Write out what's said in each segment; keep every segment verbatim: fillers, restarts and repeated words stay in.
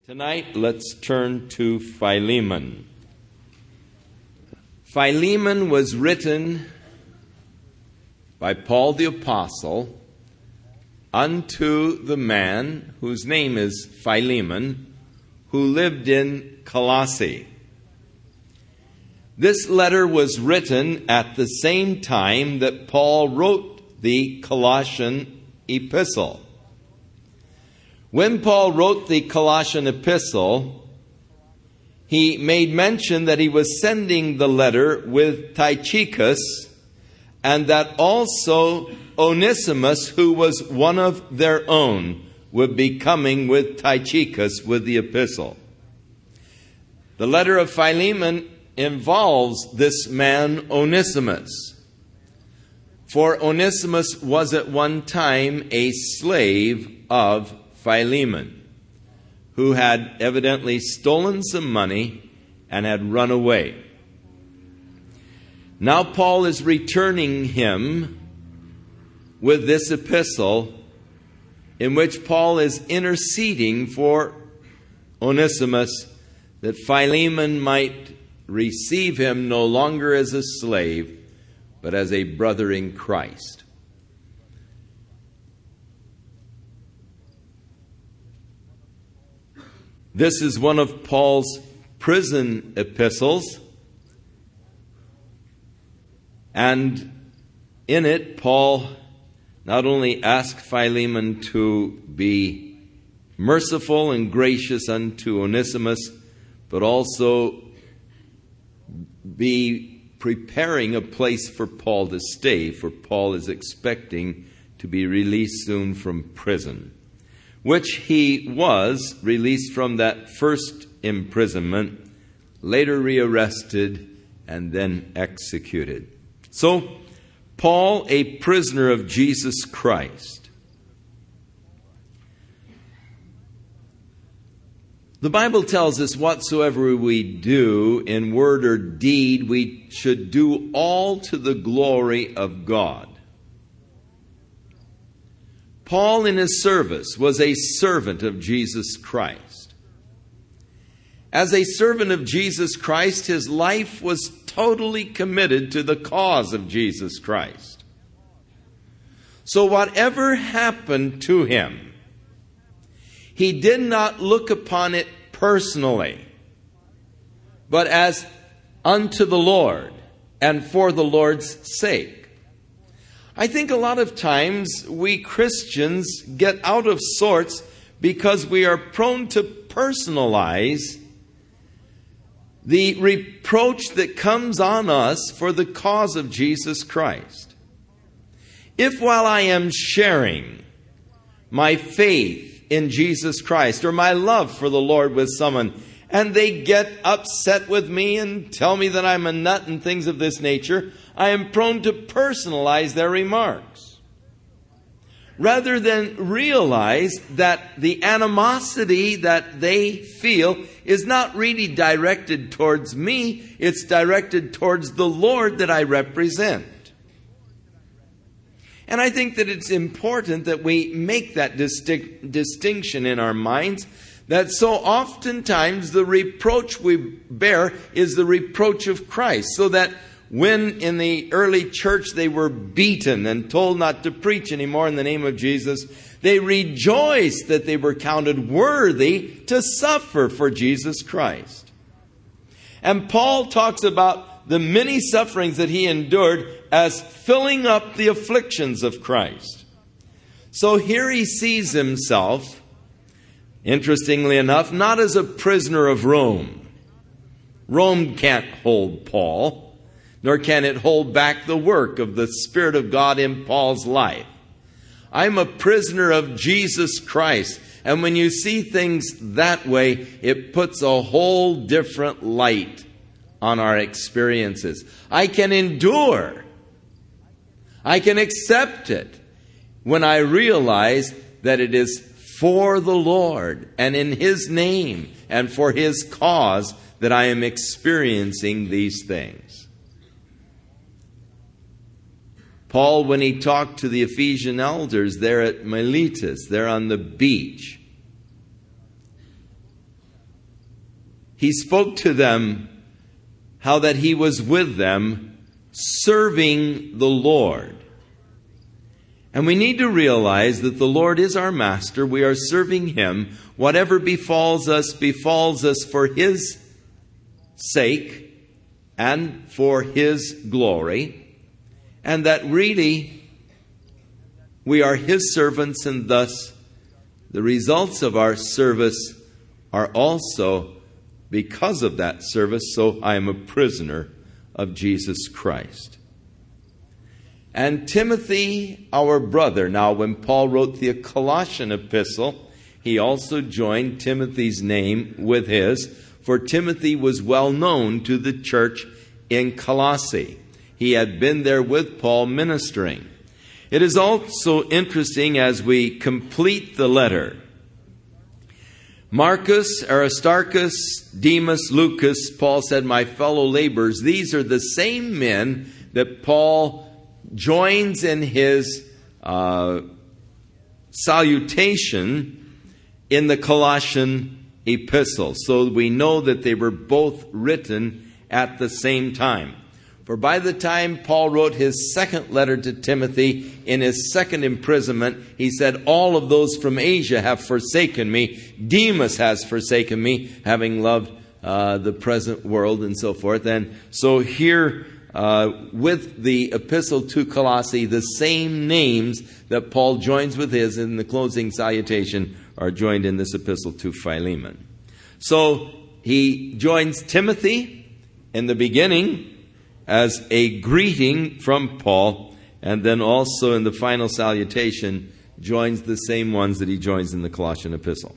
Tonight, let's turn to Philemon. Philemon was written by Paul the Apostle unto the man whose name is Philemon, who lived in Colossae. This letter was written at the same time that Paul wrote the Colossian epistle. When Paul wrote the Colossian epistle, he made mention that he was sending the letter with Tychicus, and that also Onesimus, who was one of their own, would be coming with Tychicus with the epistle. The letter of Philemon involves this man Onesimus. For Onesimus was at one time a slave of Philemon, who had evidently stolen some money and had run away. Now Paul is returning him with this epistle in which Paul is interceding for Onesimus, that Philemon might receive him no longer as a slave, but as a brother in Christ. This is one of Paul's prison epistles, and in it Paul not only asked Philemon to be merciful and gracious unto Onesimus, but also be preparing a place for Paul to stay, for Paul is expecting to be released soon from prison, which he was released from that first imprisonment, later rearrested, and then executed. So, Paul, a prisoner of Jesus Christ. The Bible tells us whatsoever we do in word or deed, we should do all to the glory of God. Paul in his service was a servant of Jesus Christ. As a servant of Jesus Christ, his life was totally committed to the cause of Jesus Christ. So whatever happened to him, he did not look upon it personally, but as unto the Lord and for the Lord's sake. I think a lot of times we Christians get out of sorts because we are prone to personalize the reproach that comes on us for the cause of Jesus Christ. If while I am sharing my faith in Jesus Christ or my love for the Lord with someone, and they get upset with me and tell me that I'm a nut and things of this nature, I am prone to personalize their remarks, rather than realize that the animosity that they feel is not really directed towards me, it's directed towards the Lord that I represent. And I think that it's important that we make that distinct, distinction in our minds, that so oftentimes the reproach we bear is the reproach of Christ, so that when in the early church they were beaten and told not to preach anymore in the name of Jesus, they rejoiced that they were counted worthy to suffer for Jesus Christ. And Paul talks about the many sufferings that he endured as filling up the afflictions of Christ. So here he sees himself, interestingly enough, not as a prisoner of Rome. Rome can't hold Paul, nor can it hold back the work of the Spirit of God in Paul's life. I'm a prisoner of Jesus Christ. And when you see things that way, it puts a whole different light on our experiences. I can endure. I can accept it when I realize that it is for the Lord and in His name and for His cause that I am experiencing these things. Paul, when he talked to the Ephesian elders there at Miletus, there on the beach, he spoke to them how that he was with them serving the Lord. And we need to realize that the Lord is our master. We are serving him. Whatever befalls us, befalls us for his sake and for his glory. And that really we are his servants, and thus the results of our service are also because of that service. So I am a prisoner of Jesus Christ. And Timothy, our brother. Now, when Paul wrote the Colossian epistle, he also joined Timothy's name with his, for Timothy was well known to the church in Colossae. He had been there with Paul ministering. It is also interesting as we complete the letter. Marcus, Aristarchus, Demas, Lucas, Paul said, my fellow laborers, these are the same men that Paul joins in his uh, salutation in the Colossian epistle. So we know that they were both written at the same time. For by the time Paul wrote his second letter to Timothy in his second imprisonment, he said, all of those from Asia have forsaken me. Demas has forsaken me, having loved uh, the present world and so forth. And so here, uh, with the epistle to Colossae, the same names that Paul joins with his in the closing salutation are joined in this epistle to Philemon. So he joins Timothy in the beginning as a greeting from Paul, and then also in the final salutation joins the same ones that he joins in the Colossian epistle.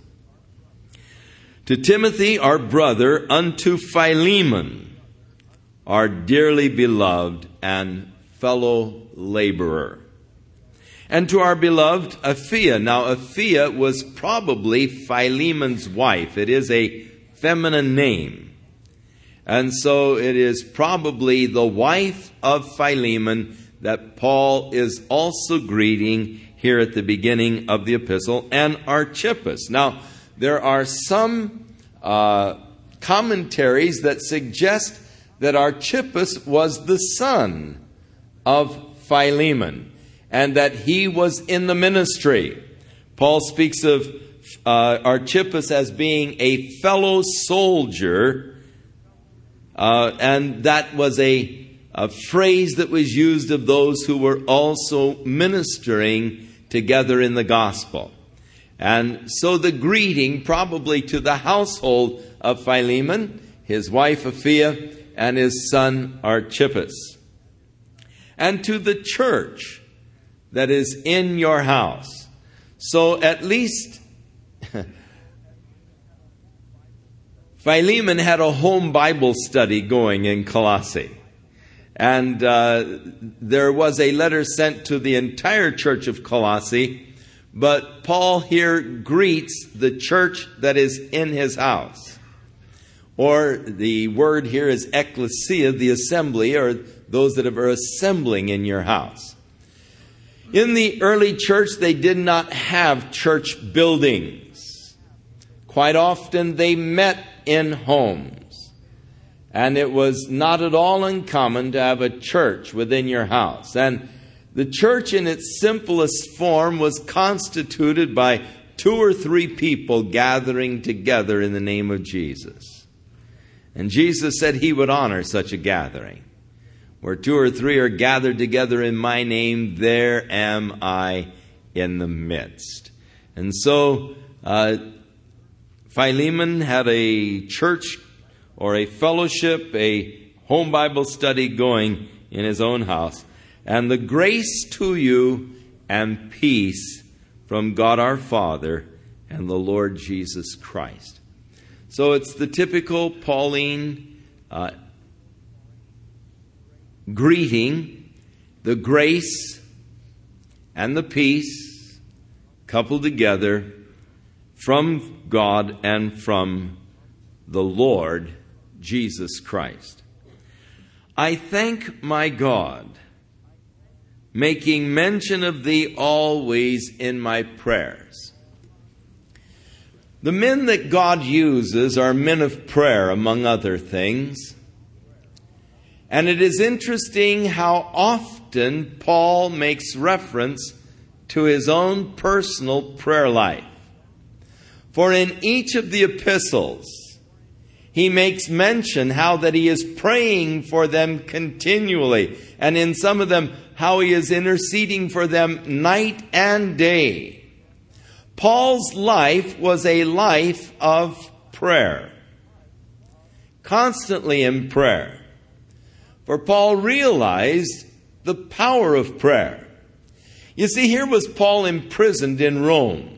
To Timothy, our brother, unto Philemon, our dearly beloved and fellow laborer. And to our beloved Apphia. Now, Apphia was probably Philemon's wife. It is a feminine name. And so it is probably the wife of Philemon that Paul is also greeting here at the beginning of the epistle, and Archippus. Now, there are some uh, commentaries that suggest that Archippus was the son of Philemon, and that he was in the ministry. Paul speaks of uh, Archippus as being a fellow soldier, uh, and that was a, a phrase that was used of those who were also ministering together in the gospel. And so the greeting probably to the household of Philemon, his wife Apphia, and his son Archippus. And to the church that is in your house. So at least Philemon had a home Bible study going in Colossae. And uh, there was a letter sent to the entire church of Colossae. But Paul here greets the church that is in his house. Or the word here is ecclesia, the assembly, or those that are assembling in your house. In the early church, they did not have church buildings. Quite often, they met in homes. And it was not at all uncommon to have a church within your house. And the church in its simplest form was constituted by two or three people gathering together in the name of Jesus. And Jesus said he would honor such a gathering. Where two or three are gathered together in my name, there am I in the midst. And so uh, Philemon had a church or a fellowship, a home Bible study going in his own house. And the grace to you and peace from God our Father and the Lord Jesus Christ. So it's the typical Pauline uh, greeting, the grace and the peace coupled together from God and from the Lord Jesus Christ. I thank my God, making mention of thee always in my prayers. The men that God uses are men of prayer, among other things. And it is interesting how often Paul makes reference to his own personal prayer life. For in each of the epistles, he makes mention how that he is praying for them continually. And in some of them, how he is interceding for them night and day. Paul's life was a life of prayer. Constantly in prayer. For Paul realized the power of prayer. You see, here was Paul imprisoned in Rome.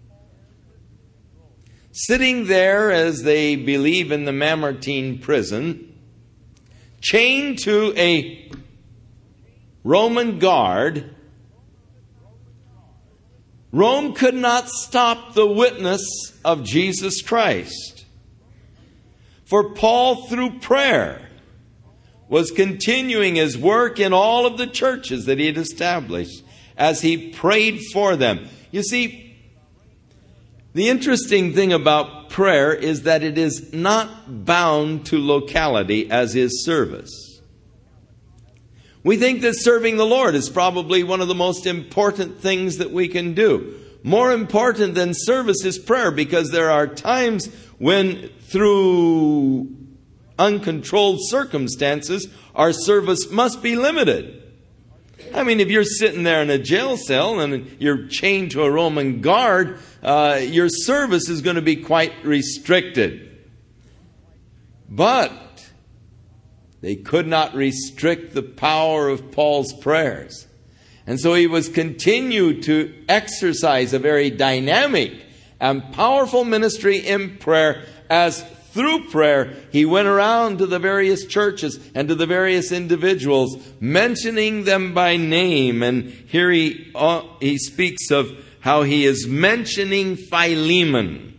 Sitting there, as they believe, in the Mamertine prison, chained to a Roman guard. Rome could not stop the witness of Jesus Christ. For Paul, through prayer, was continuing his work in all of the churches that he had established as he prayed for them. You see, the interesting thing about prayer is that it is not bound to locality as is service. We think that serving the Lord is probably one of the most important things that we can do. More important than service is prayer, because there are times when, through uncontrolled circumstances, our service must be limited. I mean, if you're sitting there in a jail cell and you're chained to a Roman guard, uh, your service is going to be quite restricted. But they could not restrict the power of Paul's prayers. And so he was continued to exercise a very dynamic and powerful ministry in prayer, as through prayer he went around to the various churches and to the various individuals, mentioning them by name. And here he, uh, he speaks of how he is mentioning Philemon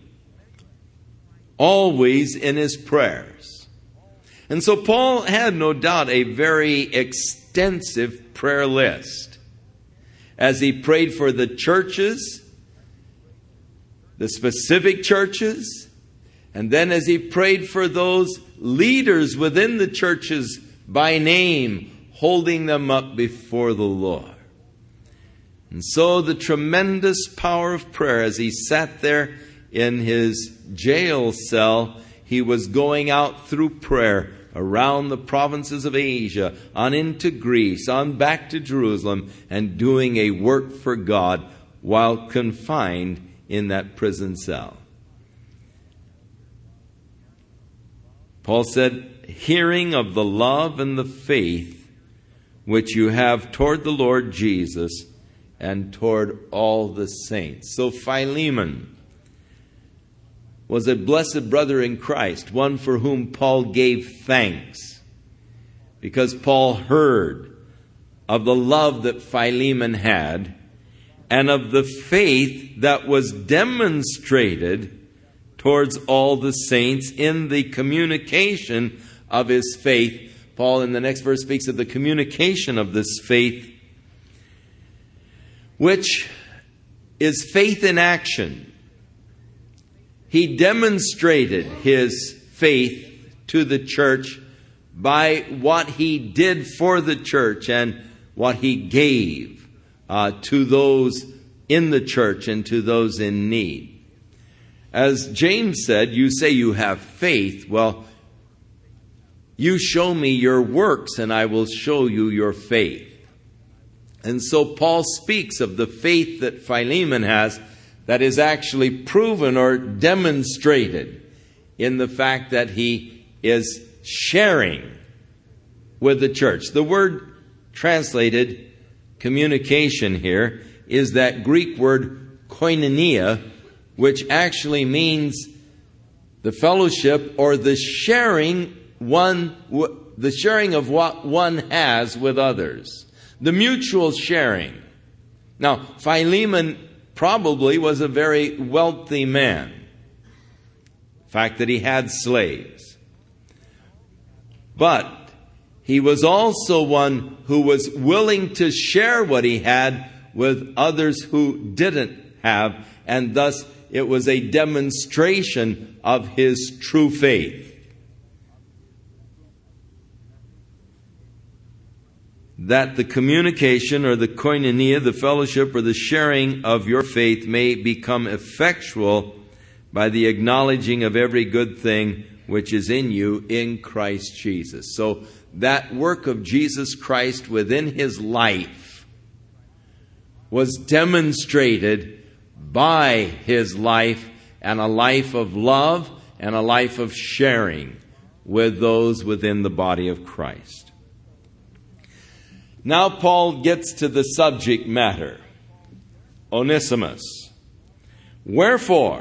always in his prayers. And so Paul had no doubt a very extensive prayer list as he prayed for the churches, the specific churches, and then as he prayed for those leaders within the churches by name, holding them up before the Lord. And so the tremendous power of prayer, as he sat there in his jail cell, he was going out through prayer around the provinces of Asia, on into Greece, on back to Jerusalem, and doing a work for God while confined in that prison cell. Paul said, hearing of the love and the faith which you have toward the Lord Jesus and toward all the saints. So Philemon was a blessed brother in Christ, one for whom Paul gave thanks, because Paul heard of the love that Philemon had and of the faith that was demonstrated towards all the saints in the communication of his faith. Paul in the next verse speaks of the communication of this faith, which is faith in action. He demonstrated his faith to the church by what he did for the church and what he gave uh, to those in the church and to those in need. As James said, you say you have faith. Well, you show me your works and I will show you your faith. And so Paul speaks of the faith that Philemon has, that is actually proven or demonstrated in the fact that he is sharing with the church. The word translated communication here is that Greek word koinonia, which actually means the fellowship or the sharing one, the sharing of what one has with others, the mutual sharing. Now, Philemon probably was a very wealthy man. The fact that he had slaves. But he was also one who was willing to share what he had with others who didn't have, and thus it was a demonstration of his true faith. That the communication or the koinonia, the fellowship or the sharing of your faith may become effectual by the acknowledging of every good thing which is in you in Christ Jesus. So that work of Jesus Christ within his life was demonstrated by his life, and a life of love and a life of sharing with those within the body of Christ. Now Paul gets to the subject matter. Onesimus. Wherefore,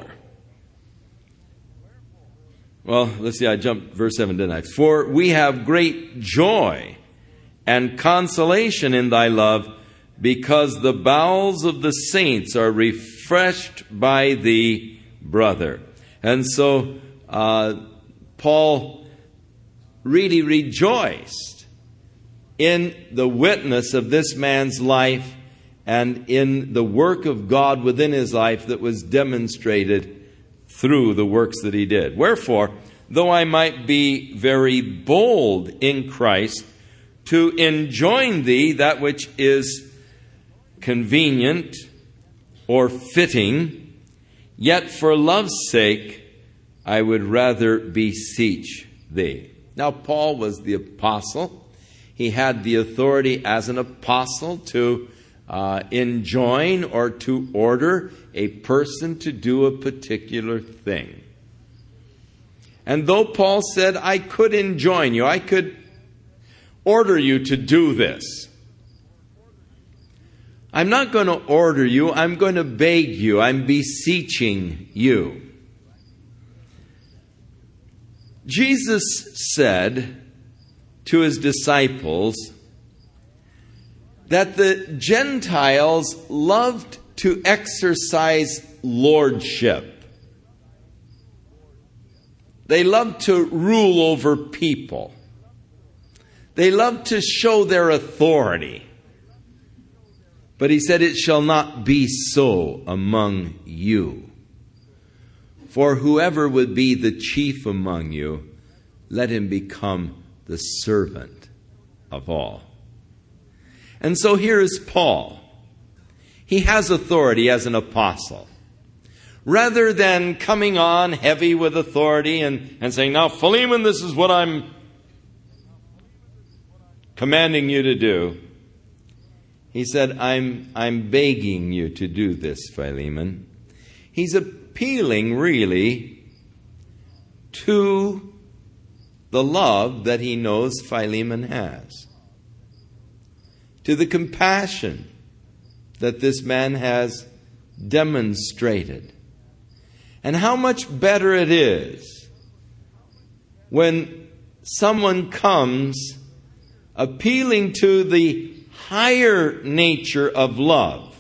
well, let's see, I jumped verse seven, didn't I? For we have great joy and consolation in thy love, because the bowels of the saints are refreshed by thee, brother. And so uh, Paul really rejoiced in the witness of this man's life and in the work of God within his life that was demonstrated through the works that he did. Wherefore, though I might be very bold in Christ to enjoin thee that which is convenient or fitting, yet for love's sake I would rather beseech thee. Now, Paul was the apostle. He had the authority as an apostle to uh, enjoin or to order a person to do a particular thing. And though Paul said, I could enjoin you, I could order you to do this, I'm not going to order you, I'm going to beg you, I'm beseeching you. Jesus said to his disciples that the Gentiles loved to exercise lordship. They loved to rule over people. They loved to show their authority. But he said, it shall not be so among you. For whoever would be the chief among you, let him become the servant of all. And so here is Paul. He has authority as an apostle. Rather than coming on heavy with authority and, and saying, now, Philemon, this is what I'm commanding you to do. He said, I'm, I'm begging you to do this, Philemon. He's appealing, really, to the love that he knows Philemon has, to the compassion that this man has demonstrated. And how much better it is when someone comes appealing to the higher nature of love.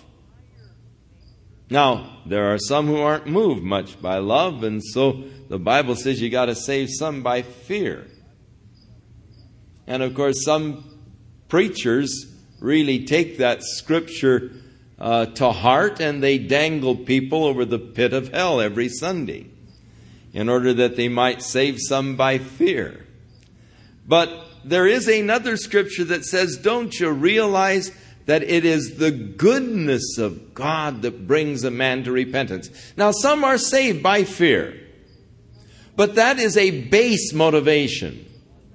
Now, there are some who aren't moved much by love, and so the Bible says you got to save some by fear. And of course, some preachers really take that scripture uh, to heart, and they dangle people over the pit of hell every Sunday in order that they might save some by fear. But there is another scripture that says, don't you realize that it is the goodness of God that brings a man to repentance? Now, some are saved by fear, but that is a base motivation.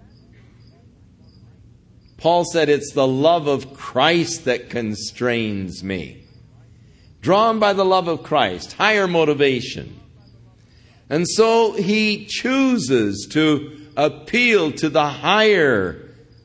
Paul said, it's the love of Christ that constrains me. Drawn by the love of Christ, higher motivation. And so he chooses to appeal to the higher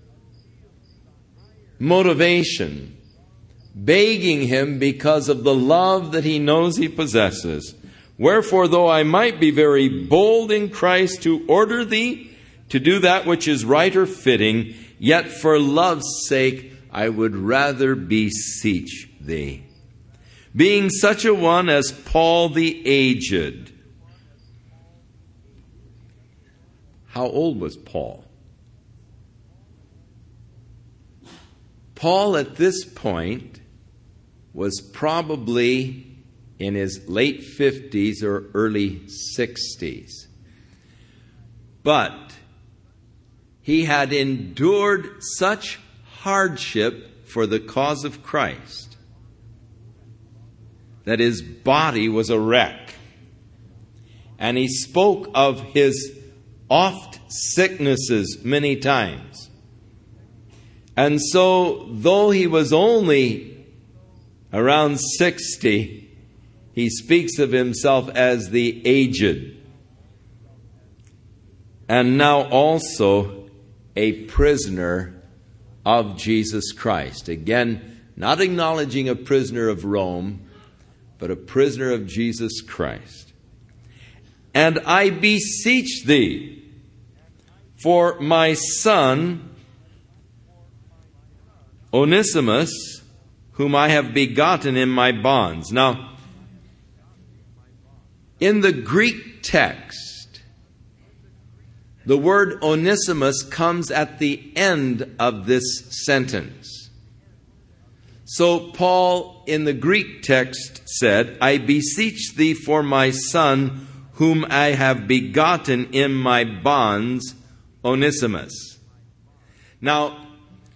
motivation, begging him because of the love that he knows he possesses. Wherefore, though I might be very bold in Christ to order thee to do that which is right or fitting, yet for love's sake I would rather beseech thee. Being such a one as Paul the aged. How old was Paul? Paul at this point was probably in his late fifties or early sixties. But he had endured such hardship for the cause of Christ that his body was a wreck. And he spoke of his oft sicknesses many times. And so, though he was only around sixty, he speaks of himself as the aged. And now also a prisoner of Jesus Christ. Again, not acknowledging a prisoner of Rome, but a prisoner of Jesus Christ. And I beseech thee for my son Onesimus, whom I have begotten in my bonds. Now, in the Greek text, the word Onesimus comes at the end of this sentence. So Paul in the Greek text said, I beseech thee for my son, whom I have begotten in my bonds, Onesimus. Now,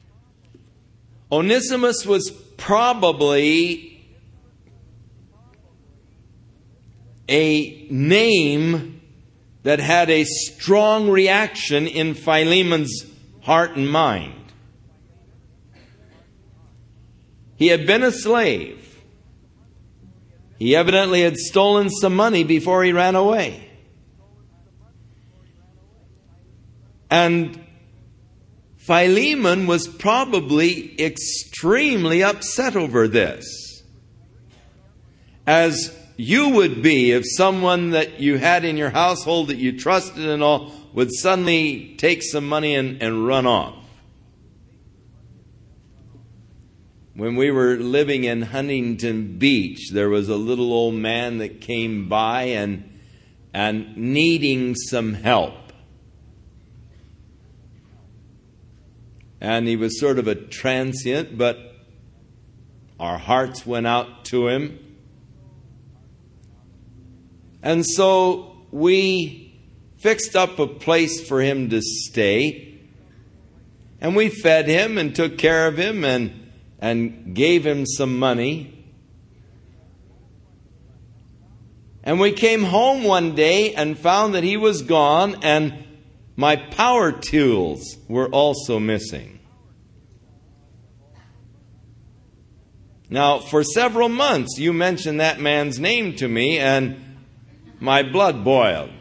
Onesimus was probably a name that had a strong reaction in Philemon's heart and mind. He had been a slave. He evidently had stolen some money before he ran away. And Philemon was probably extremely upset over this, as you would be if someone that you had in your household that you trusted and all would suddenly take some money and, and run off. When we were living in Huntington Beach, there was a little old man that came by and, and needing some help. And he was sort of a transient, but our hearts went out to him. And so we fixed up a place for him to stay. And we fed him and took care of him and and gave him some money. And we came home one day and found that he was gone, and my power tools were also missing. Now, for several months, you mentioned that man's name to me, and my blood boiled.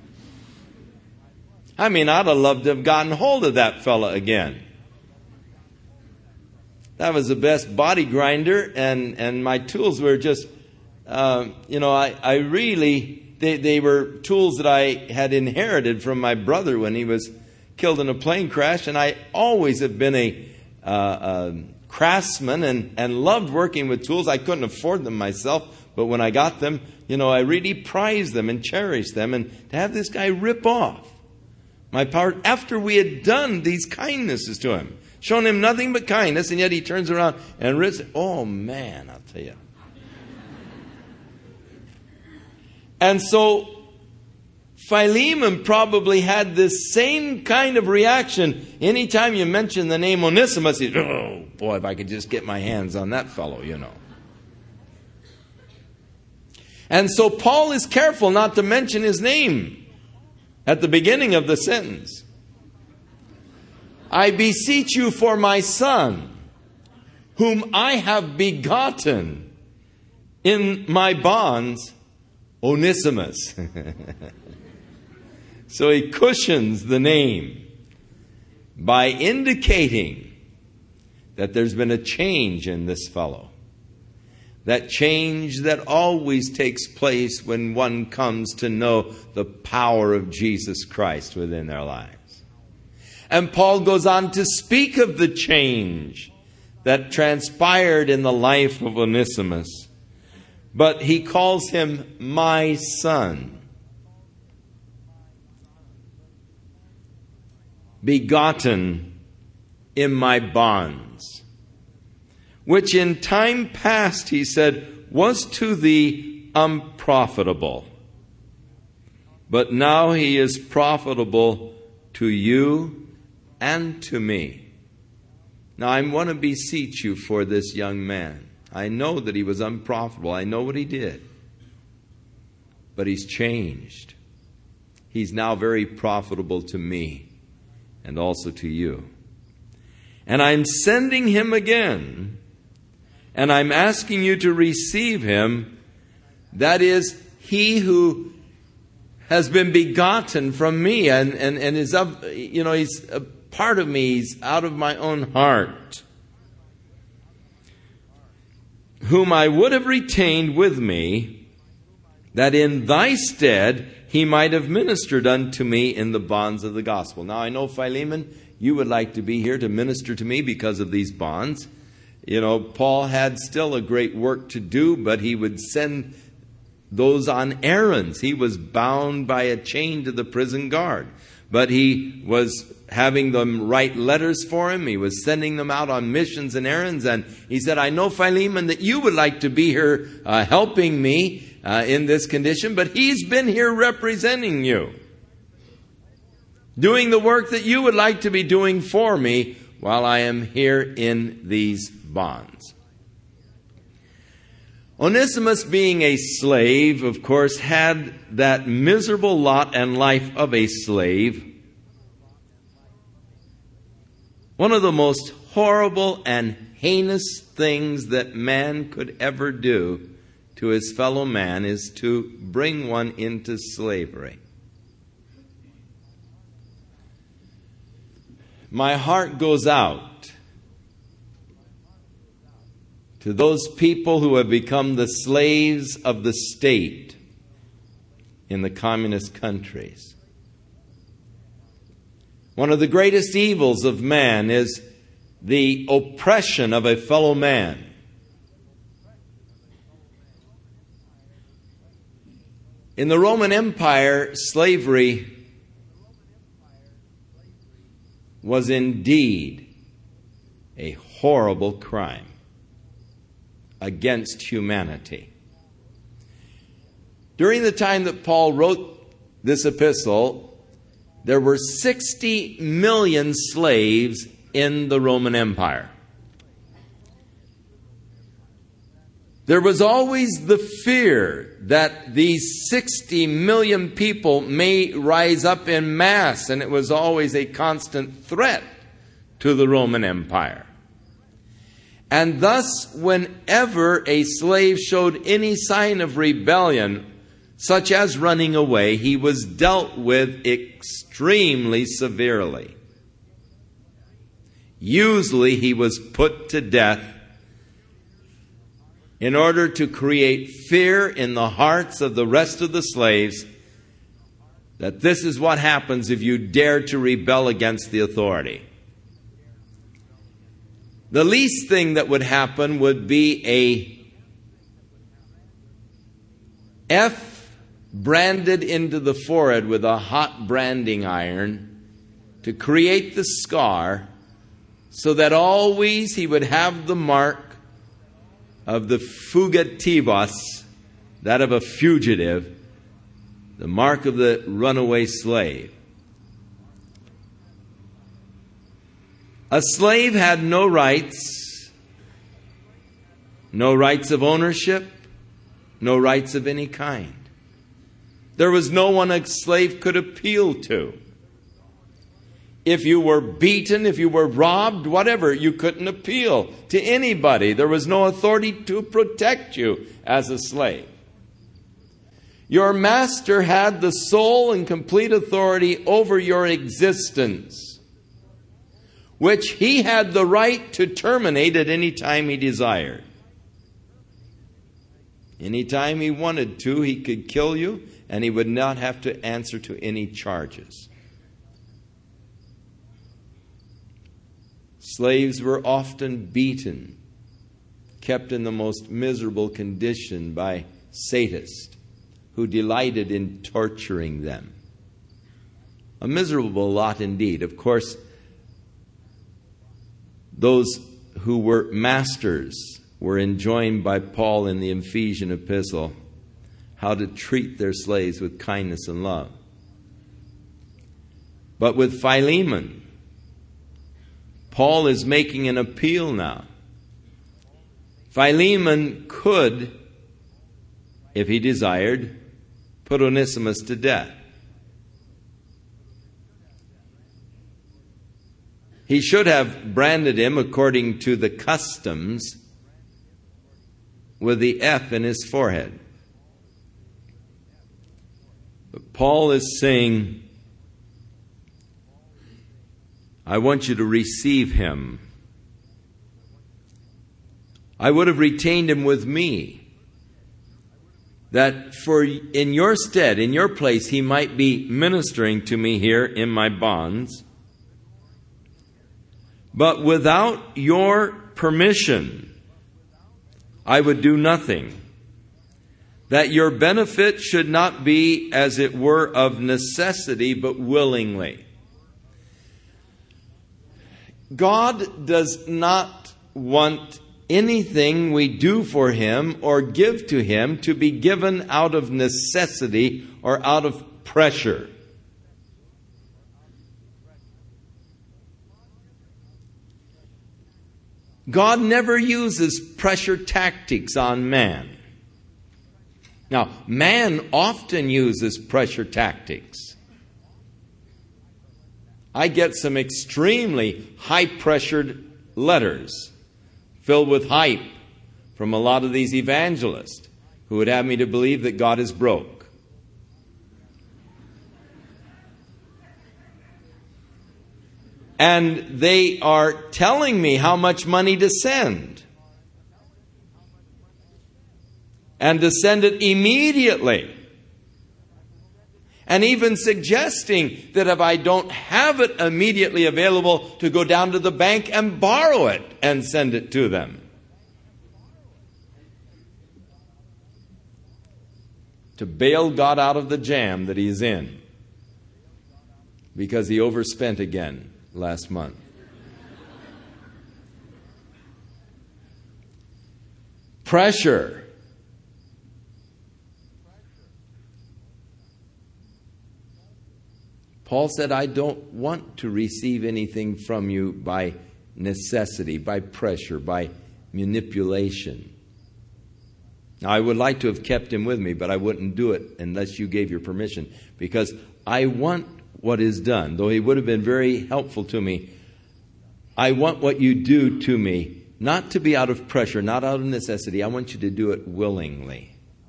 I mean, I'd have loved to have gotten hold of that fella again. That was the best body grinder, and, and my tools were just, uh, you know, I, I really, they, they were tools that I had inherited from my brother when he was killed in a plane crash, and I always have been a, uh, a craftsman and, and loved working with tools. I couldn't afford them myself, but when I got them, you know, I really prized them and cherished them, and to have this guy rip off my power after we had done these kindnesses to him. Shown him nothing but kindness, and yet he turns around and rips it. Oh, man, I'll tell you. And so Philemon probably had this same kind of reaction. Anytime you mention the name Onesimus, he's, oh, boy, if I could just get my hands on that fellow, you know. And so Paul is careful not to mention his name at the beginning of the sentence. I beseech you for my son, whom I have begotten in my bonds, Onesimus. So he cushions the name by indicating that there's been a change in this fellow. That change that always takes place when one comes to know the power of Jesus Christ within their lives. And Paul goes on to speak of the change that transpired in the life of Onesimus. But he calls him my son, begotten in my bonds, which in time past, he said, was to thee unprofitable. But now he is profitable to you and to me. Now I want to beseech you for this young man. I know that he was unprofitable. I know what he did. But he's changed. He's now very profitable to me and also to you. And I'm sending him again, and I'm asking you to receive him. That is, he who has been begotten from me and, and, and is of, you know, he's a part of me, he's out of my own heart, whom I would have retained with me, that in thy stead he might have ministered unto me in the bonds of the gospel. Now I know, Philemon, you would like to be here to minister to me because of these bonds. You know, Paul had still a great work to do, but he would send those on errands. He was bound by a chain to the prison guard. But he was having them write letters for him. He was sending them out on missions and errands. And he said, I know, Philemon, that you would like to be here uh, helping me uh, in this condition, but he's been here representing you, doing the work that you would like to be doing for me while I am here in these bonds. Onesimus, being a slave, of course, had that miserable lot and life of a slave. One of the most horrible and heinous things that man could ever do to his fellow man is to bring one into slavery. My heart goes out to those people who have become the slaves of the state in the communist countries. One of the greatest evils of man is the oppression of a fellow man. In the Roman Empire, slavery was indeed a horrible crime against humanity. During the time that Paul wrote this epistle, there were sixty million slaves in the Roman Empire. There was always the fear that these sixty million people may rise up in mass, and it was always a constant threat to the Roman Empire. And thus, whenever a slave showed any sign of rebellion, such as running away, he was dealt with extremely severely. Usually he was put to death in order to create fear in the hearts of the rest of the slaves that this is what happens if you dare to rebel against the authority. The least thing that would happen would be a F branded into the forehead with a hot branding iron to create the scar, so that always he would have the mark of the fugitivos, that of a fugitive, the mark of the runaway slave. A slave had no rights, no rights of ownership, no rights of any kind. There was no one a slave could appeal to. If you were beaten, if you were robbed, whatever, you couldn't appeal to anybody. There was no authority to protect you as a slave. Your master had the sole and complete authority over your existence, which he had the right to terminate at any time he desired. Anytime he wanted to, he could kill you, and he would not have to answer to any charges. Slaves were often beaten, kept in the most miserable condition by sadists who delighted in torturing them. A miserable lot indeed. Of course, those who were masters were enjoined by Paul in the Ephesian epistle how to treat their slaves with kindness and love. But with Philemon, Paul is making an appeal now. Philemon could, if he desired, put Onesimus to death. He should have branded him according to the customs with the F in his forehead. But Paul is saying, I want you to receive him. I would have retained him with me, that for in your stead, in your place, he might be ministering to me here in my bonds. But without your permission, I would do nothing, that your benefit should not be, as it were, of necessity, but willingly. God does not want anything we do for Him or give to Him to be given out of necessity or out of pressure. God never uses pressure tactics on man. Now, man often uses pressure tactics. I get some extremely high-pressured letters filled with hype from a lot of these evangelists who would have me to believe that God is broke. And they are telling me how much money to send. And to send it immediately. And even suggesting that if I don't have it immediately available, to go down to the bank and borrow it and send it to them. To bail God out of the jam that He's in. Because he overspent again last month. Pressure. Paul said, I don't want to receive anything from you by necessity, by pressure, by manipulation. Now, I would like to have kept him with me, but I wouldn't do it unless you gave your permission, because I want what is done. Though he would have been very helpful to me, I want what you do to me not to be out of pressure, not out of necessity. I want you to do it willingly.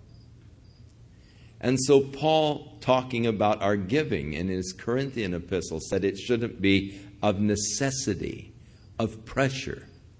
And so Paul, talking about our giving in his Corinthian epistle, said it shouldn't be of necessity, of pressure.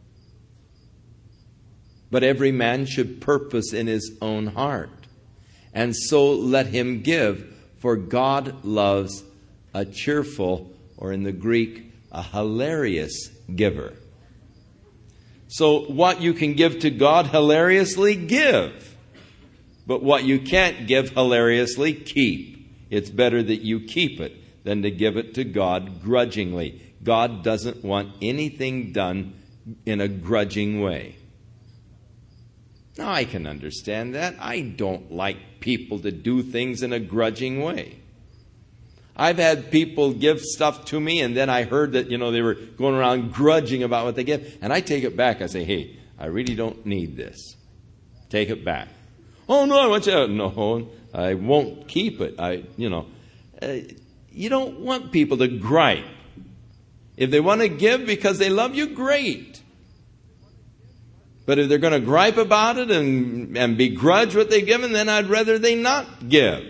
But every man should purpose in his own heart. And so let him give, for God loves a cheerful, or in the Greek, a hilarious giver. So what you can give to God hilariously, give. But what you can't give hilariously, keep. It's better that you keep it than to give it to God grudgingly. God doesn't want anything done in a grudging way. Now, I can understand that. I don't like people to do things in a grudging way. I've had people give stuff to me, and then I heard that, you know, they were going around grudging about what they give. And I take it back. I say, hey, I really don't need this. Take it back. Oh, no, I want you. No, I won't keep it. I, you know, uh, you don't want people to gripe. If they want to give because they love you, great. But if they're going to gripe about it and, and begrudge what they've given, then I'd rather they not give.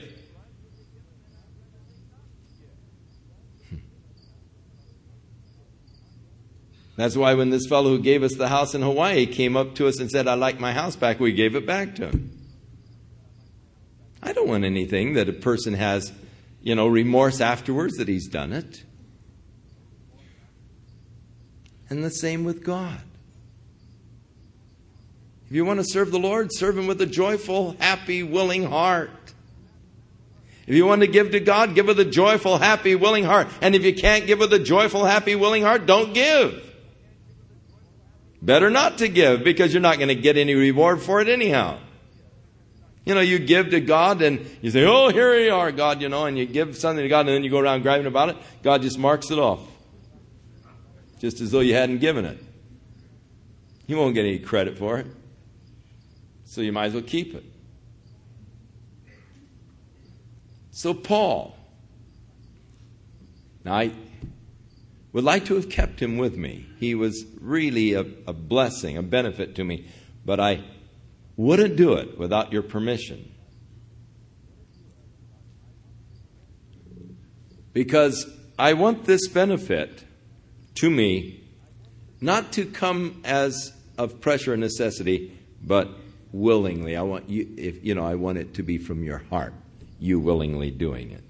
That's why when this fellow who gave us the house in Hawaii came up to us and said, I like my house back, we gave it back to him. I don't want anything that a person has, you know, remorse afterwards that he's done it. And the same with God. If you want to serve the Lord, serve Him with a joyful, happy, willing heart. If you want to give to God, give with a joyful, happy, willing heart. And if you can't give with a joyful, happy, willing heart, don't give. Better not to give, because you're not going to get any reward for it anyhow. You know, you give to God and you say, oh, here you are, God, you know, and you give something to God and then you go around grabbing about it. God just marks it off. Just as though you hadn't given it. You won't get any credit for it. So you might as well keep it. So Paul, now I would like to have kept him with me. He was really a, a blessing, a benefit to me. But I wouldn't do it without your permission. Because I want this benefit to me not to come as of pressure and necessity, but willingly. I want you, if you know, I want it to be from your heart, you willingly doing it.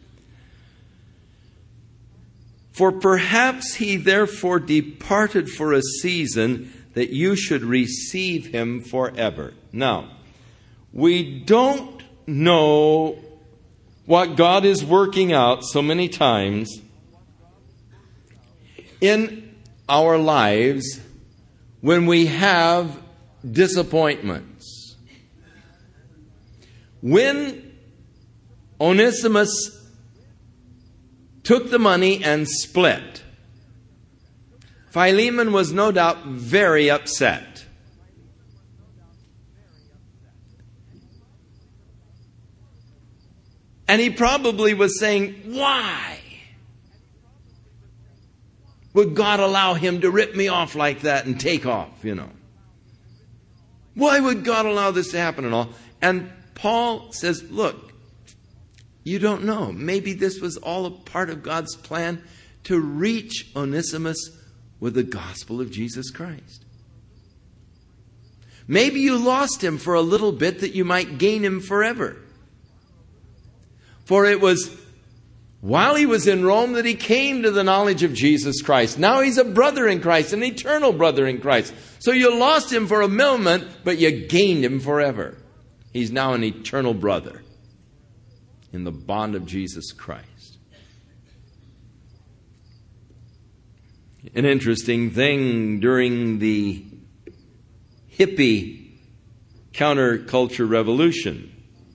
For perhaps he therefore departed for a season, that you should receive him forever. Now, we don't know what God is working out so many times in our lives when we have disappointments. When Onesimus took the money and split, Philemon was no doubt very upset. And he probably was saying, why would God allow him to rip me off like that and take off, you know? Why would God allow this to happen and all? And Paul says, look, you don't know. Maybe this was all a part of God's plan to reach Onesimus with the gospel of Jesus Christ. Maybe you lost him for a little bit that you might gain him forever. For it was while he was in Rome that he came to the knowledge of Jesus Christ. Now he's a brother in Christ, an eternal brother in Christ. So you lost him for a moment, but you gained him forever. He's now an eternal brother in the bond of Jesus Christ. An interesting thing during the hippie counterculture revolution,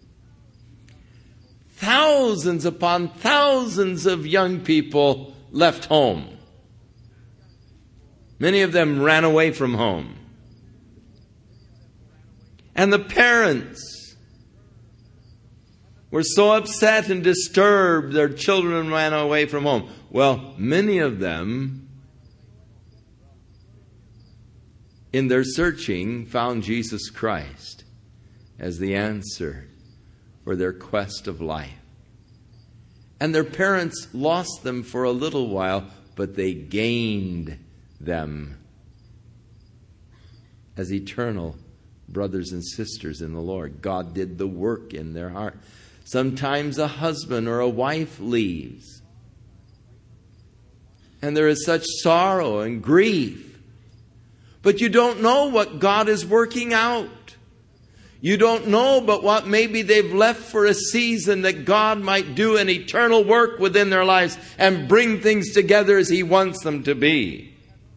thousands upon thousands of young people left home. Many of them ran away from home. And the parents were so upset and disturbed their children ran away from home. Well, many of them, in their searching, found Jesus Christ as the answer for their quest of life. And their parents lost them for a little while, but they gained them as eternal brothers and sisters in the Lord. God did the work in their heart. Sometimes a husband or a wife leaves, and there is such sorrow and grief. But you don't know what God is working out. You don't know but what maybe they've left for a season that God might do an eternal work within their lives and bring things together as He wants them to be.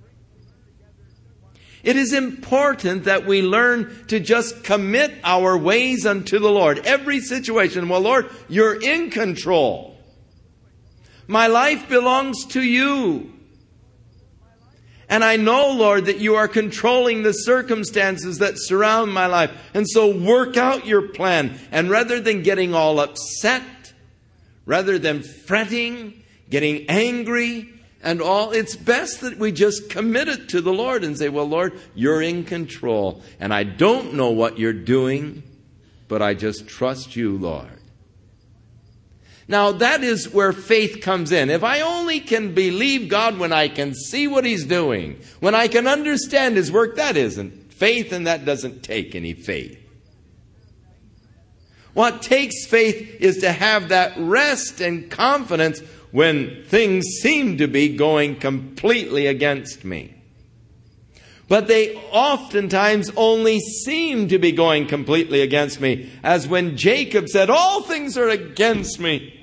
It is important that we learn to just commit our ways unto the Lord. Every situation, well, Lord, you're in control. My life belongs to you. And I know, Lord, that you are controlling the circumstances that surround my life. And so work out your plan. And rather than getting all upset, rather than fretting, getting angry and all, it's best that we just commit it to the Lord and say, well, Lord, you're in control. And I don't know what you're doing, but I just trust you, Lord. Now, that is where faith comes in. If I only can believe God when I can see what He's doing, when I can understand His work, that isn't faith, and that doesn't take any faith. What takes faith is to have that rest and confidence when things seem to be going completely against me. But they oftentimes only seem to be going completely against me. As when Jacob said, all things are against me.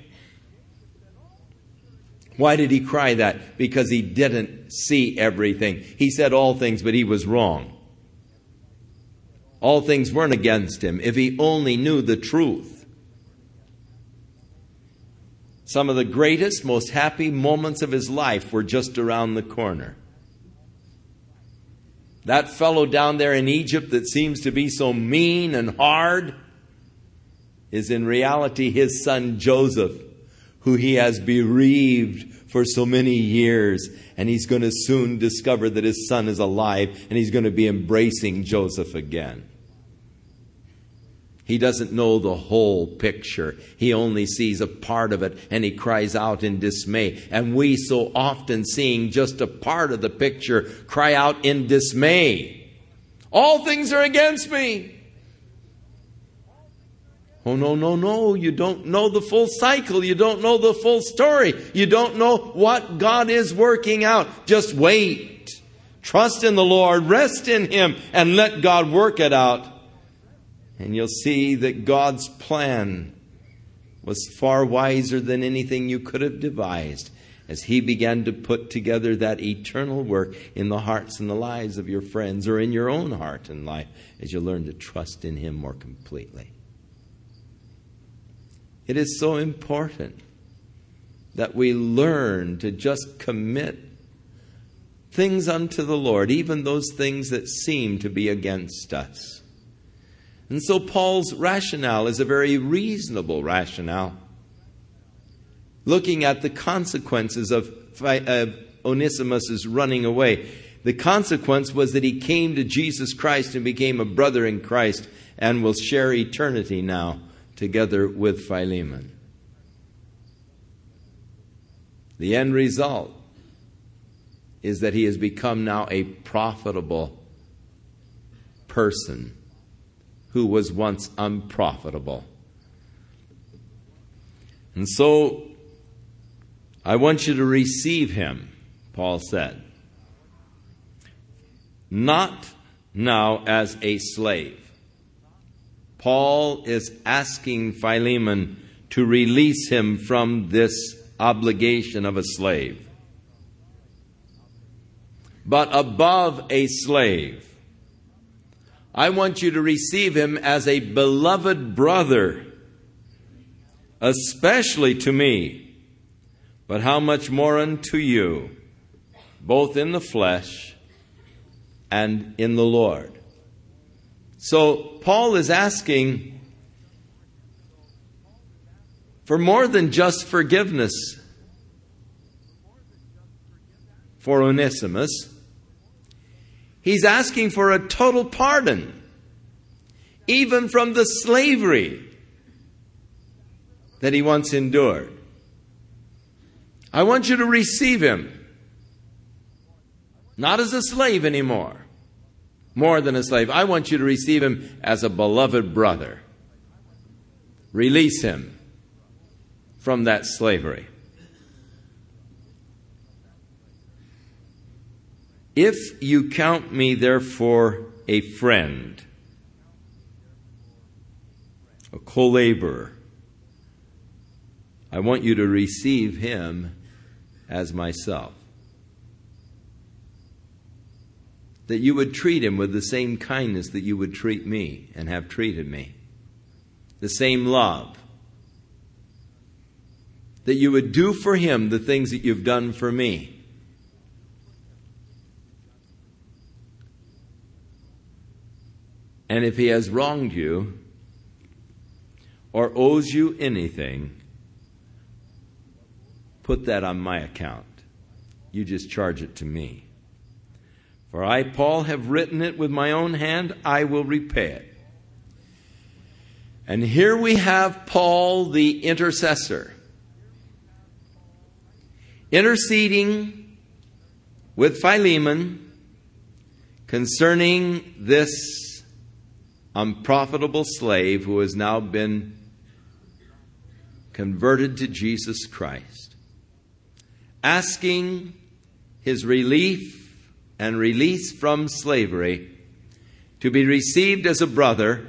Why did he cry that? Because he didn't see everything. He said all things, but he was wrong. all things weren't against him if he only knew the truth. Some of the greatest, most happy moments of his life were just around the corner. That fellow down there in Egypt that seems to be so mean and hard is in reality his son Joseph, who he has bereaved for so many years. And he's going to soon discover that his son is alive, and he's going to be embracing Joseph again. He doesn't know the whole picture. He only sees a part of it, and he cries out in dismay. And we so often, seeing just a part of the picture, cry out in dismay. All things are against me. Oh, no, no, no. You don't know the full cycle. You don't know the full story. You don't know what God is working out. Just wait. Trust in the Lord. Rest in Him and let God work it out. And you'll see that God's plan was far wiser than anything you could have devised as He began to put together that eternal work in the hearts and the lives of your friends, or in your own heart and life, as you learn to trust in Him more completely. It is so important that we learn to just commit things unto the Lord, even those things that seem to be against us. And so Paul's rationale is a very reasonable rationale, looking at the consequences of, of Onesimus' running away. The consequence was that he came to Jesus Christ and became a brother in Christ, and will share eternity now together with Philemon. The end result is that he has become now a profitable person who was once unprofitable. And so, I want you to receive him, Paul said, not now as a slave. Paul is asking Philemon to release him from this obligation of a slave. But above a slave, I want you to receive him as a beloved brother, especially to me, but how much more unto you, both in the flesh and in the Lord. So Paul is asking for more than just forgiveness for Onesimus. He's asking for a total pardon, even from the slavery that he once endured. I want you to receive him, not as a slave anymore, more than a slave. I want you to receive him as a beloved brother. Release him from that slavery. If you count me therefore a friend, a co-laborer, I want you to receive him as myself. That you would treat him with the same kindness that you would treat me and have treated me. The same love. That you would do for him the things that you've done for me. And if he has wronged you or owes you anything, put that on my account. You just charge it to me. For I, Paul, have written it with my own hand, I will repay it. And here we have Paul, the intercessor, interceding with Philemon concerning this unprofitable slave who has now been converted to Jesus Christ, asking his relief and release from slavery to be received as a brother,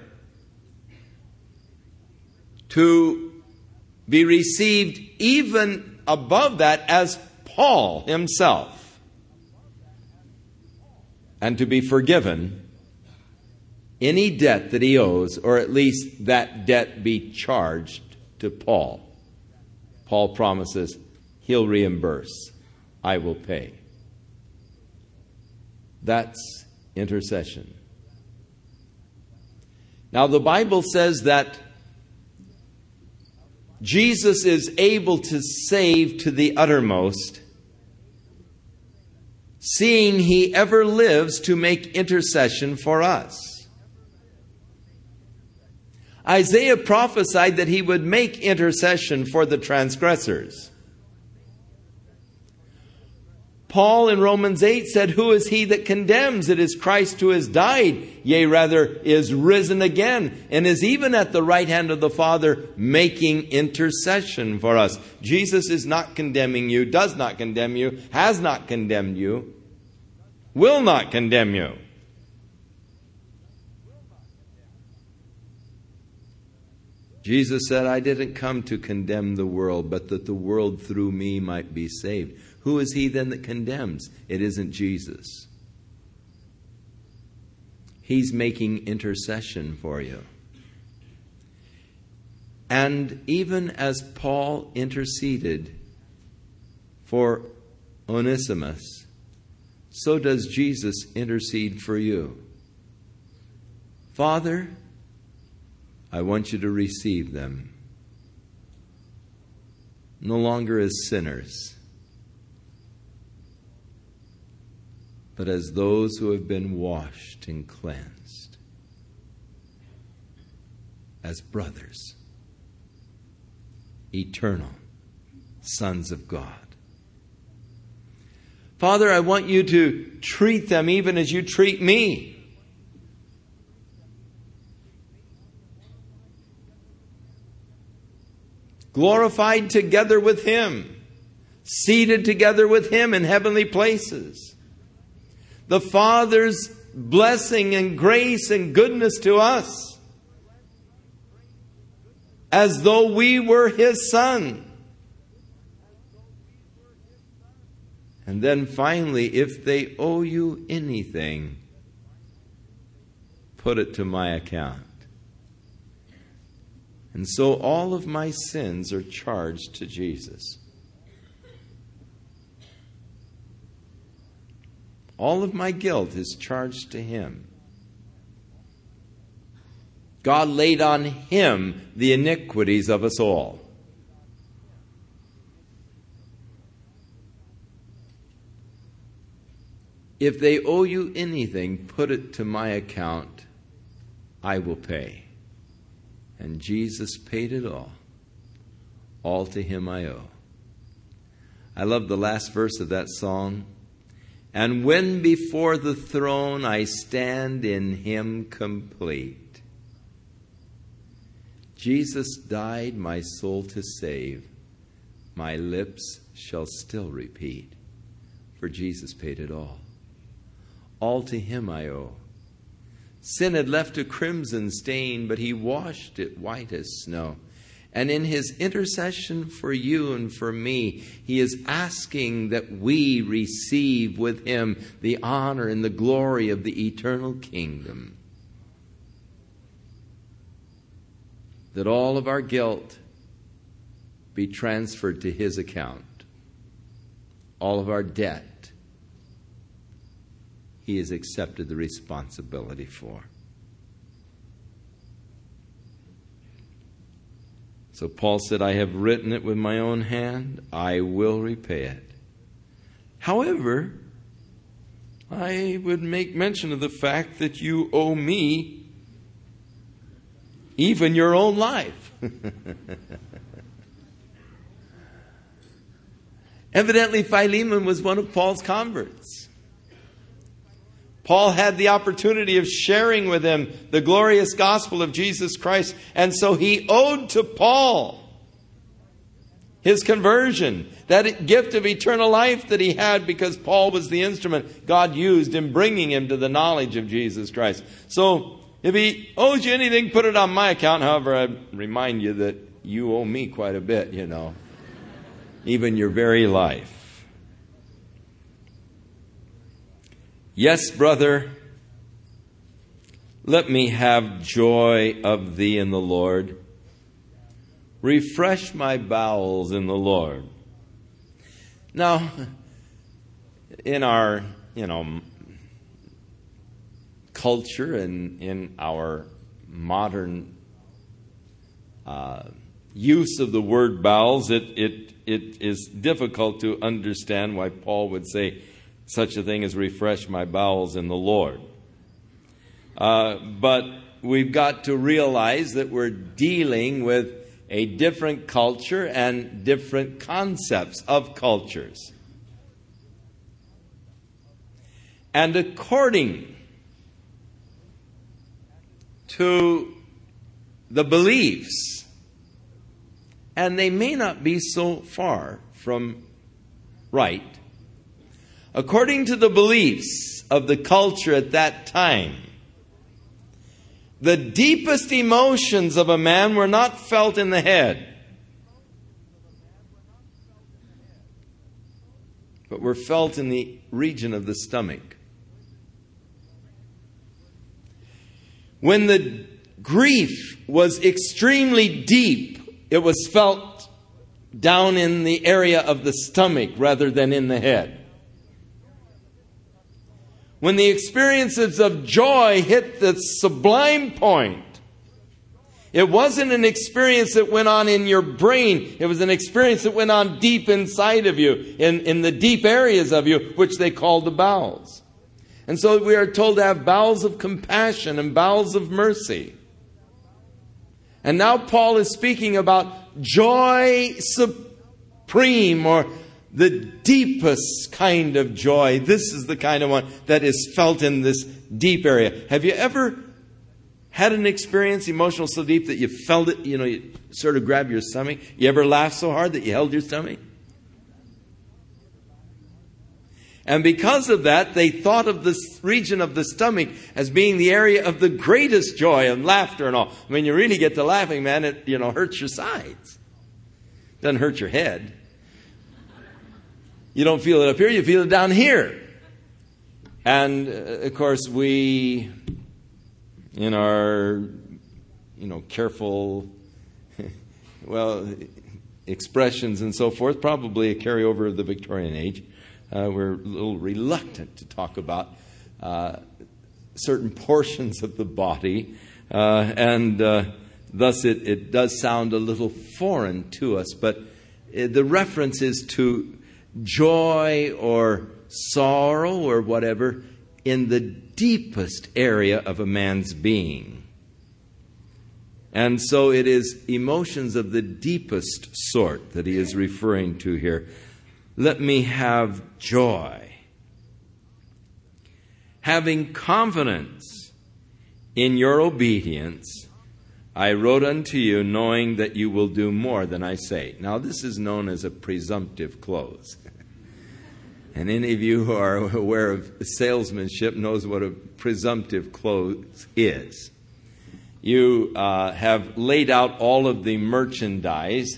to be received even above that as Paul himself, and to be forgiven any debt that he owes, or at least that debt be charged to Paul. Paul promises he'll reimburse. I will pay. That's intercession. Now, the Bible says that Jesus is able to save to the uttermost, seeing he ever lives to make intercession for us. Isaiah prophesied that he would make intercession for the transgressors. Paul in Romans eight said, "Who is he that condemns? It is Christ who has died, yea, rather is risen again, and is even at the right hand of the Father, making intercession for us." Jesus is not condemning you, does not condemn you, has not condemned you, will not condemn you. Jesus said, "I didn't come to condemn the world, but that the world through me might be saved." Who is he then that condemns? It isn't Jesus. He's making intercession for you. And even as Paul interceded for Onesimus, so does Jesus intercede for you. Father, I want you to receive them, no longer as sinners, but as those who have been washed and cleansed, as brothers, eternal sons of God. Father, I want you to treat them even as you treat me. Glorified together with Him, seated together with Him in heavenly places. The Father's blessing and grace and goodness to us, as though we were His Son. And then finally, if they owe you anything, put it to my account. And so all of my sins are charged to Jesus. All of my guilt is charged to Him. God laid on Him the iniquities of us all. If they owe you anything, put it to my account. I will pay. And Jesus paid it all. All to Him I owe. I love the last verse of that song. And when before the throne I stand in Him complete. Jesus died my soul to save. My lips shall still repeat. For Jesus paid it all. All to Him I owe. Sin had left a crimson stain, but He washed it white as snow. And in His intercession for you and for me, He is asking that we receive with Him the honor and the glory of the eternal kingdom. That all of our guilt be transferred to His account. All of our debt, He has accepted the responsibility for. So Paul said, I have written it with my own hand. I will repay it. However, I would make mention of the fact that you owe me even your own life. Evidently, Philemon was one of Paul's converts. Paul had the opportunity of sharing with him the glorious gospel of Jesus Christ. And so he owed to Paul his conversion, that gift of eternal life that he had because Paul was the instrument God used in bringing him to the knowledge of Jesus Christ. So if he owes you anything, put it on my account. However, I remind you that you owe me quite a bit, you know, even your very life. Yes, brother, Let me have joy of thee in the Lord. Refresh my bowels in the Lord. Now, in our, you know, culture and in our modern uh, use of the word bowels, it, it, it is difficult to understand why Paul would say such a thing as refresh my bowels in the Lord. Uh, but we've got to realize that we're dealing with a different culture and different concepts of cultures. And according to the beliefs, and they may not be so far from right, according to the beliefs of the culture at that time, the deepest emotions of a man were not felt in the head, but were felt in the region of the stomach. When the grief was extremely deep, it was felt down in the area of the stomach rather than in the head. When the experiences of joy hit the sublime point, it wasn't an experience that went on in your brain. It was an experience that went on deep inside of you, in, in the deep areas of you, which they called the bowels. And so we are told to have bowels of compassion and bowels of mercy. And now Paul is speaking about joy supreme, or the deepest kind of joy. This is the kind of one that is felt in this deep area. Have you ever had an experience, emotional so deep that you felt it, you know, you sort of grabbed your stomach? You ever laughed so hard that you held your stomach? And because of that, they thought of this region of the stomach as being the area of the greatest joy and laughter and all. When you really get to laughing, man, it, you know, hurts your sides. Doesn't hurt your head. You don't feel it up here, you feel it down here. And, uh, of course, we, in our, you know, careful, well, expressions and so forth, probably a carryover of the Victorian age, uh, we're a little reluctant to talk about uh, certain portions of the body, uh, and uh, thus it, it does sound a little foreign to us, but uh, the reference is to joy or sorrow or whatever in the deepest area of a man's being. And so it is emotions of the deepest sort that he is referring to here. Let me have joy, having confidence in your obedience. I wrote unto you, knowing that you will do more than I say. Now, this is known as a presumptive clause. And any of you who are aware of salesmanship knows what a presumptive clause is. You uh, have laid out all of the merchandise,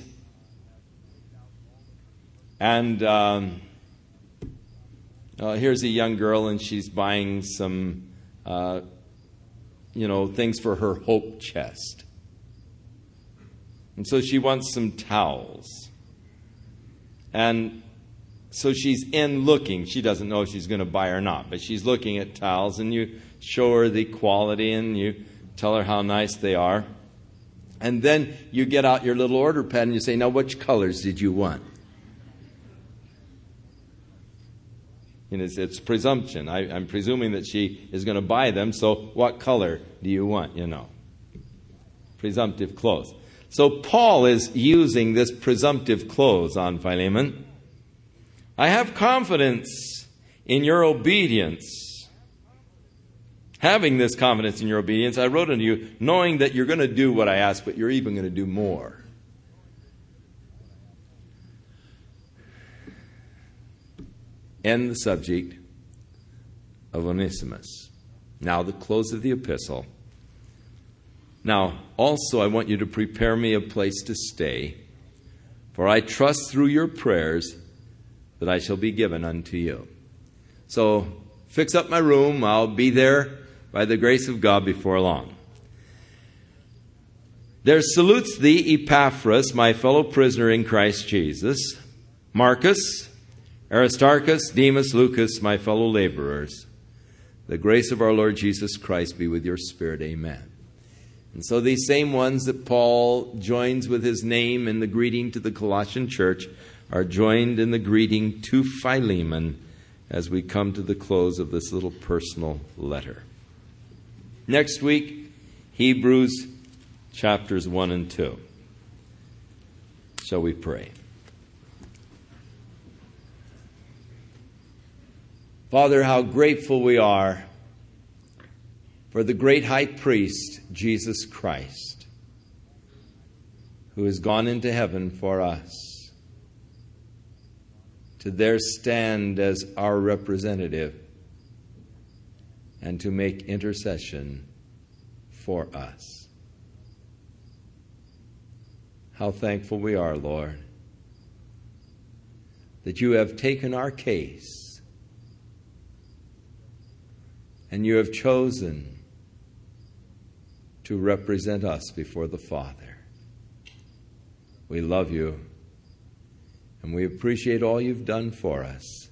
and um, uh, here's a young girl, and she's buying some, uh, you know, things for her hope chest. And so she wants some towels. And so she's in looking. She doesn't know if she's going to buy or not, but she's looking at towels, and you show her the quality, and you tell her how nice they are. And then you get out your little order pad, and you say, now, which colors did you want? And it's, it's presumption. I, I'm presuming that she is going to buy them, so what color do you want, you know? Presumptive clause. So Paul is using this presumptive clause on Philemon. I have confidence in your obedience. Having this confidence in your obedience, I wrote unto you, knowing that you're going to do what I ask, but you're even going to do more. End the subject of Onesimus. Now the close of the epistle. Now, also I want you to prepare me a place to stay, for I trust through your prayers that I shall be given unto you. So, fix up my room. I'll be there by the grace of God before long. There salutes thee Epaphras, my fellow prisoner in Christ Jesus, Marcus, Aristarchus, Demas, Lucas, my fellow laborers. The grace of our Lord Jesus Christ be with your spirit. Amen. And so these same ones that Paul joins with his name in the greeting to the Colossian church are joined in the greeting to Philemon as we come to the close of this little personal letter. Next week, Hebrews chapters one and two. Shall we pray? Father, how grateful we are for the great high priest, Jesus Christ, who has gone into heaven for us, to there stand as our representative and to make intercession for us. How thankful we are, Lord, that you have taken our case and you have chosen to represent us before the Father. We love you, and we appreciate all you've done for us.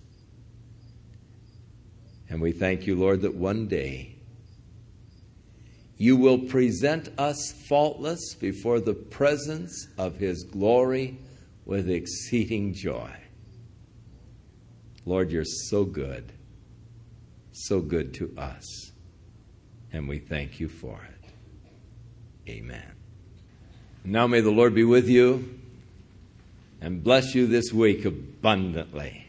And we thank you, Lord, that one day you will present us faultless before the presence of his glory with exceeding joy. Lord, you're so good. So good to us, and we thank you for it. Amen. Now may the Lord be with you and bless you this week abundantly.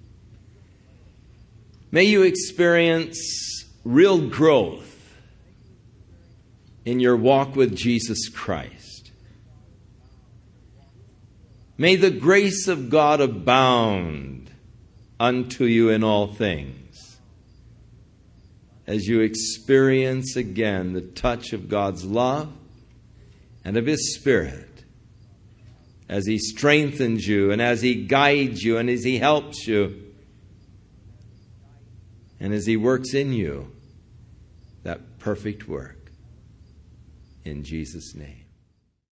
May you experience real growth in your walk with Jesus Christ. May the grace of God abound unto you in all things, as you experience again the touch of God's love and of his Spirit, as he strengthens you and as he guides you and as he helps you and as he works in you that perfect work. In Jesus' name.